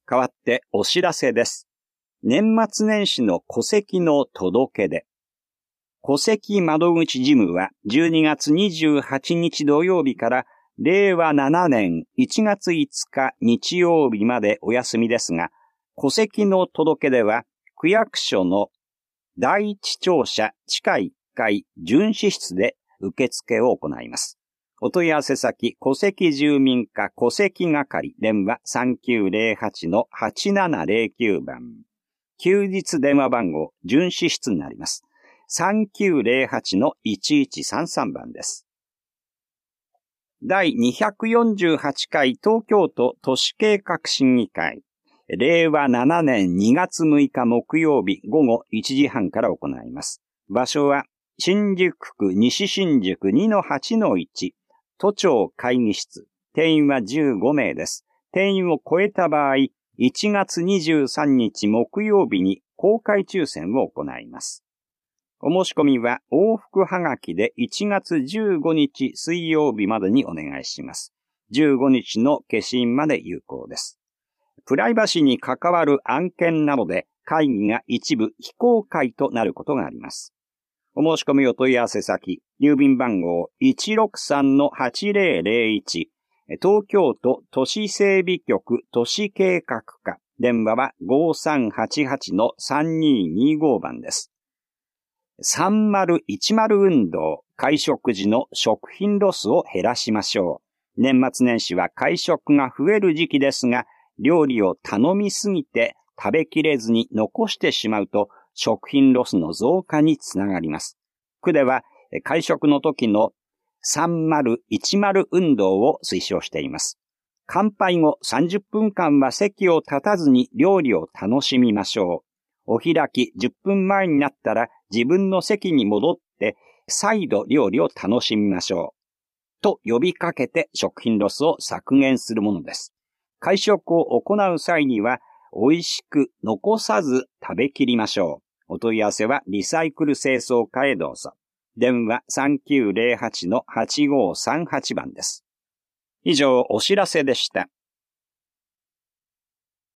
代わってお知らせです。年末年始の戸籍の届け出。戸籍窓口事務は12月28日土曜日から令和7年1月5日日曜日までお休みですが、戸籍の届け出は区役所の第一庁舎地下1階巡視室で受付を行います。お問い合わせ先、戸籍住民課戸籍係、電話 3908-8709 番。休日電話番号、巡視室になります。3908-1133 番です。第248回東京都都市計画審議会、令和7年2月6日木曜日午後1時半から行います。場所は、新宿区西新宿 2-8-1、都庁会議室、定員は15名です。定員を超えた場合、1月23日木曜日に公開抽選を行います。お申し込みは往復はがきで1月15日水曜日までにお願いします。15日の消印まで有効です。プライバシーに関わる案件などで会議が一部非公開となることがあります。お申し込みお問い合わせ先、郵便番号 163-8001、東京都都市整備局都市計画課、電話は 5388-3225 番です。3010運動、会食時の食品ロスを減らしましょう。年末年始は会食が増える時期ですが、料理を頼みすぎて食べきれずに残してしまうと、食品ロスの増加につながります。区では会食の時の3010運動を推奨しています。乾杯後30分間は席を立たずに料理を楽しみましょう。お開き10分前になったら自分の席に戻って再度料理を楽しみましょう。と呼びかけて食品ロスを削減するものです。会食を行う際には美味しく残さず食べきりましょう。お問い合わせはリサイクル清掃課へどうぞ。電話 3908-8538 番です。以上お知らせでした。